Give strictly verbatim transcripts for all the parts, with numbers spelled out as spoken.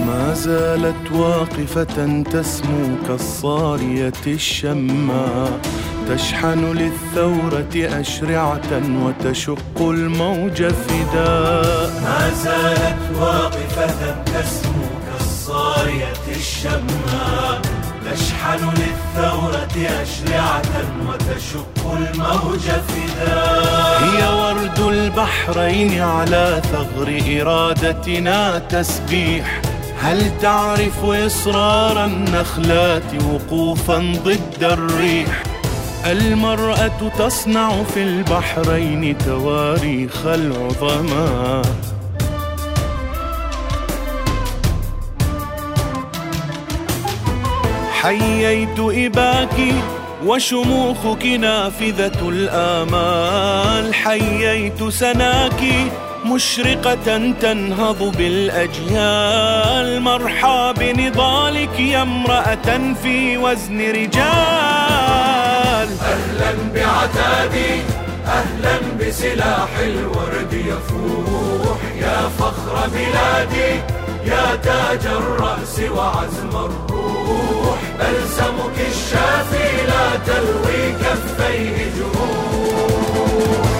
ما زالت واقفة تسمو كالصارية الشماء، تشحن للثورة أشرعة وتشق الموج فداء. ما زالت واقفة تسمو كالصارية الشماء، تشحن للثورة أشرعة وتشق الموج فداء. هي ورد البحرين على ثغر إرادتنا تسبيح، هل تعرف إصرار النخلات وقوفا ضد الريح؟ المرأة تصنع في البحرين تواريخ العظماء. حييت إباك وشموخك نافذة الآمال، حييت سناك مشرقة تنهض بالأجيال. مرحى بنضالك يا امرأة في وزن رجال. أهلا بعتادي، أهلا بسلاح الورد يفوح، يا فخر بلادي، يا تاج الرأس وعزم الروح. بلسمك الشافي لا تلوي كفيه جروح.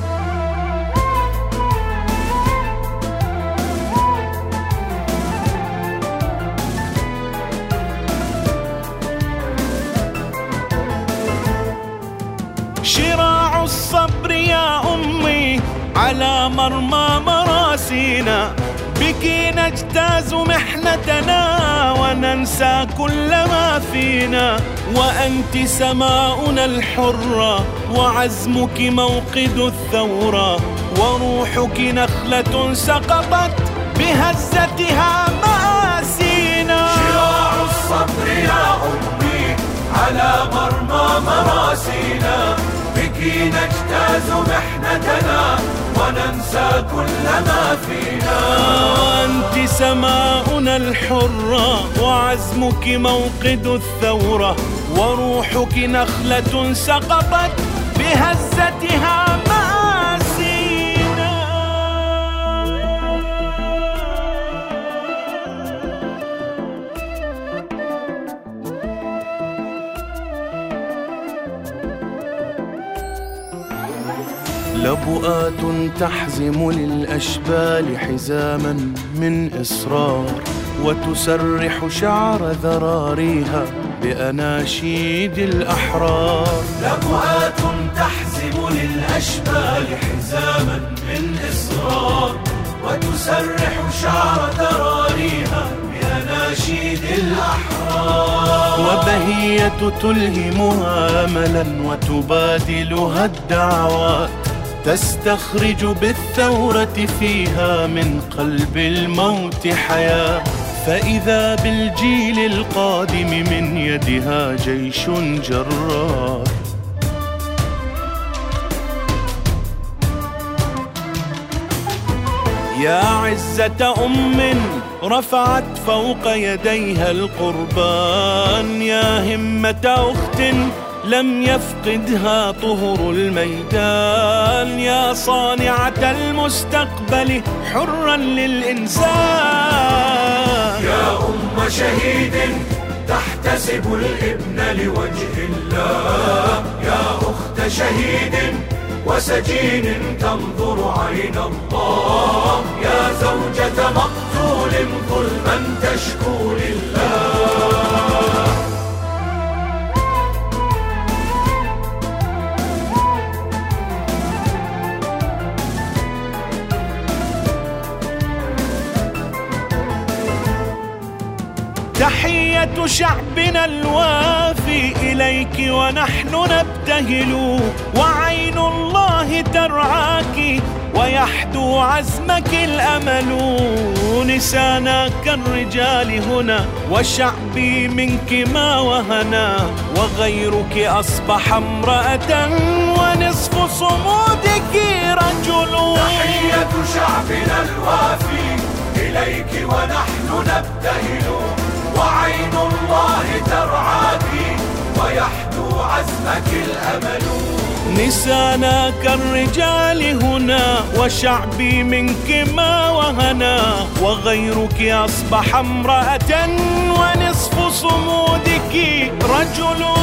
شراع الصبر يا أمي على مرمى مراسينا، بك نجتاز محنتنا وننسى كل ما فينا. وأنت سماؤنا الحرة وعزمك موقد الثورة، وروحك نخلة سقطت بهزتها مآسينا. شراع الصبر يا أمي على مرمى مراسينا، بك نجتاز محنتنا وننسى كل ما فينا. أنت سماؤنا الحرة وعزمك موقد الثورة، وروحك نخلة سقطت بهزتها مآسينا. لبؤات تحزم للأشبال حزاما من إصرار، وتسرح شعر ذراريها بأناشيد الأحرار. لبؤات تحزم للأشبال حزاما من إصرار، وتسرح شعر ذراريها بأناشيد الأحرار. وبهية تلهمها أملا وتبادلها الدعوات، تستخرج بالثورة فيها من قلب الموت حياة. فإذا بالجيل القادم من يدها جيش جرار. يا عزة أم رفعت فوق يديها القربان، يا همة أخت لم يفقدها طهر الميدان. يا صانعة المستقبل حرا للإنسان. يا أم شهيد تحتسب الابن لوجه الله، يا أخت شهيد وسجين تنظر عين الله. يا زوجة مقتول ظلما تشكو لله. تحية شعبنا الوافي إليك ونحن نبتهل، وعين الله ترعاك ويحدو عزمك الأمل. نسانا كالرجال هنا وشعبي منك ما وهنا، وغيرك أصبح امرأة ونصف صمودك رجل. تحية شعبنا الوافي إليك ونحن نبتهل، وعين الله ترعاك ويحدو عزمك الأمل. نسانا كالرجال هنا وشعبي منك ما وهنا، وغيرك أصبح امرأة ونصف صمودك رجل